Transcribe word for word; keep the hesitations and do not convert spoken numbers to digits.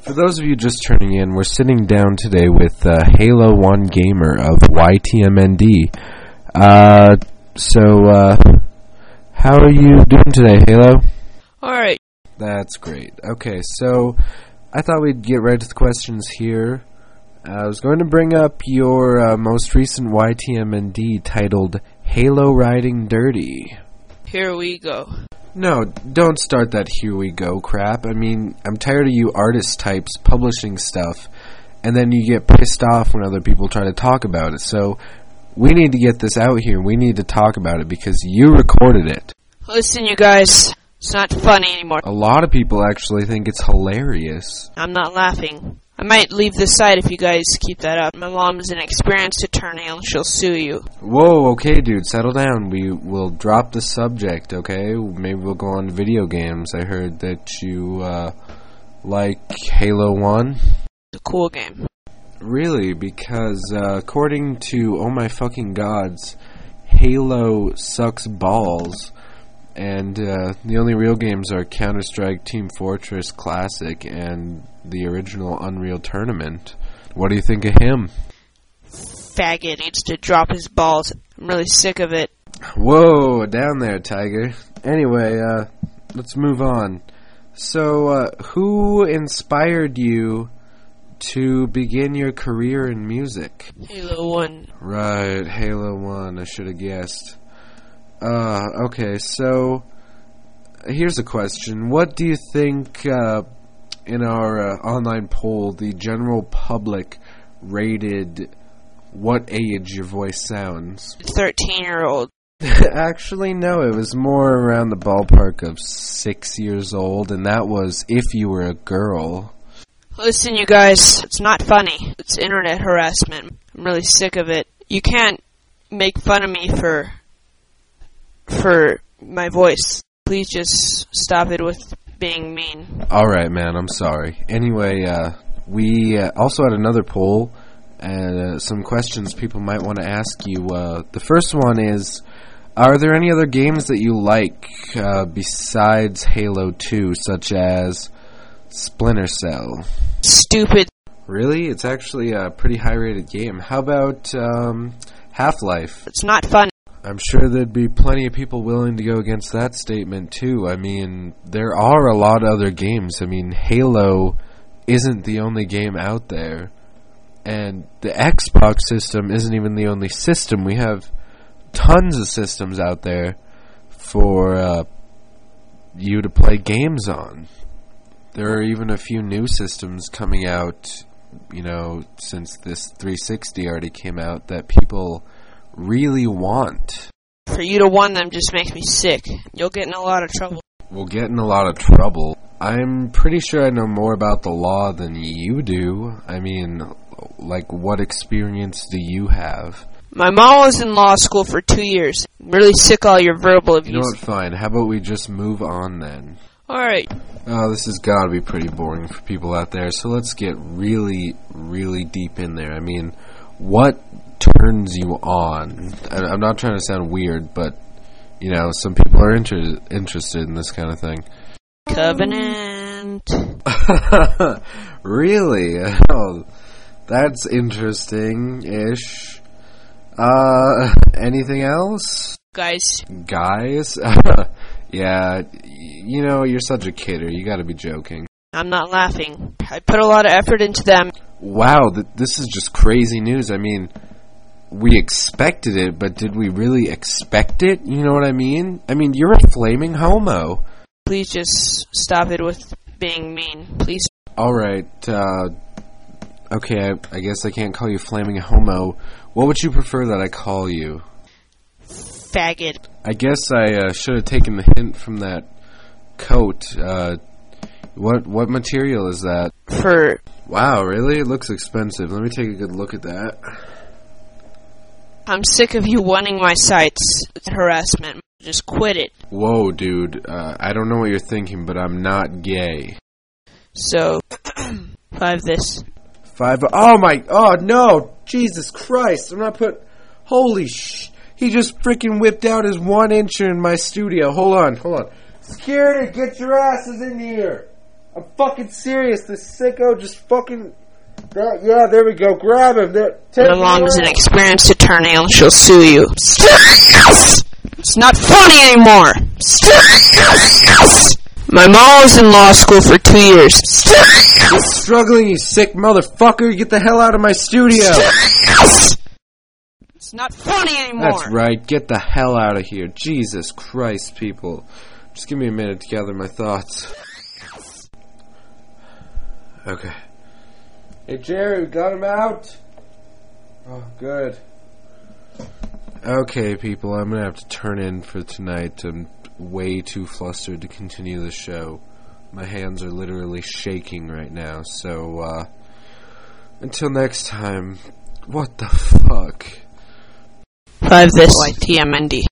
For those of you just turning in, we're sitting down today with uh, Halo one Gamer of Y T M N D. Uh, so, uh, how are you doing today, Halo? Alright. That's great. Okay, so I thought we'd get right to the questions here. I was going to bring up your uh, most recent Y T M N D titled Halo Riding Dirty. Here we go. No, don't start that here we go crap. I mean, I'm tired of you artist types publishing stuff, and then you get pissed off when other people try to talk about it. So, we need to get this out here. We need to talk about it because you recorded it. Listen, you guys, it's not funny anymore. A lot of people actually think it's hilarious. I'm not laughing. I might leave this site if you guys keep that up. My mom's an experienced attorney and she'll sue you. Whoa, okay, dude, settle down. We will drop the subject, okay? Maybe we'll go on to video games. I heard that you, uh, like Halo one. It's a cool game. Really? Because, uh, according to Oh My Fucking Gods, Halo sucks balls. And uh, the only real games are Counter-Strike, Team Fortress Classic, and the original Unreal Tournament. What do you think of him? Faggot needs to drop his balls. I'm really sick of it. Whoa, down there, Tiger. Anyway, uh, let's move on. So, uh, who inspired you to begin your career in music? Halo one. Right, Halo one, I should have guessed. Uh, okay, so here's a question. What do you think, uh, in our uh, online poll, the general public rated what age your voice sounds? thirteen-year-old. Actually, no, it was more around the ballpark of six years old, and that was if you were a girl. Listen, you guys, it's not funny. It's internet harassment. I'm really sick of it. You can't make fun of me for... for my voice. Please just stop it with being mean. Alright, man, I'm sorry. Anyway, uh, we uh, also had another poll, and uh, some questions people might want to ask you. Uh, the first one is, are there any other games that you like uh, besides Halo two, such as Splinter Cell? Stupid. Really? It's actually a pretty high-rated game. How about um, Half-Life? It's not fun. I'm sure there'd be plenty of people willing to go against that statement, too. I mean, there are a lot of other games. I mean, Halo isn't the only game out there. And the Xbox system isn't even the only system. We have tons of systems out there for uh, you to play games on. There are even a few new systems coming out, you know, since this three sixty already came out, that people really want. For you to want them just makes me sick. You'll get in a lot of trouble. We'll get in a lot of trouble. I'm pretty sure I know more about the law than you do. I mean, like, what experience do you have? My mom was in law school for two years. I'm really sick of all your verbal abuse. You know what, fine. How about we just move on then? Alright. Oh, this has got to be pretty boring for people out there, so let's get really, really deep in there. I mean, what turns you on? I'm not trying to sound weird, but, you know, some people are inter- interested in this kind of thing. Covenant. Really? Oh, that's interesting-ish. Uh, anything else? Guys. Guys? Yeah, you know, you're such a kidder. You gotta be joking. I'm not laughing. I put a lot of effort into them. Wow, th- this is just crazy news. I mean, we expected it, but did we really expect it? You know what I mean? I mean, you're a flaming homo. Please just stop it with being mean. Please. Alright, uh... okay, I, I guess I can't call you flaming homo. What would you prefer that I call you? Faggot. I guess I uh, should have taken the hint from that coat. Uh, what what material is that? Fur. Wow, really? It looks expensive. Let me take a good look at that. I'm sick of you wanting my sites. It's harassment. Just quit it. Whoa, dude. Uh, I don't know what you're thinking, but I'm not gay. So, five this. Five. Oh my. Oh no! Jesus Christ! I'm not put. Holy sh! He just freaking whipped out his one incher in my studio. Hold on, hold on. Security, get your asses in here. I'm fucking serious. This sicko just fucking... That, yeah, there we go. Grab him. There, My mom's an experienced attorney and she'll sue you. It's not funny anymore. My mom was in law school for two years. You're struggling, you sick motherfucker. Get the hell out of my studio. It's not funny anymore. That's right. Get the hell out of here. Jesus Christ, people. Just give me a minute to gather my thoughts. Okay. Hey, Jerry, we got him out? Oh, good. Okay, people, I'm gonna have to turn in for tonight. I'm way too flustered to continue the show. My hands are literally shaking right now, so, uh... until next time, what the fuck? Five this, T M N D.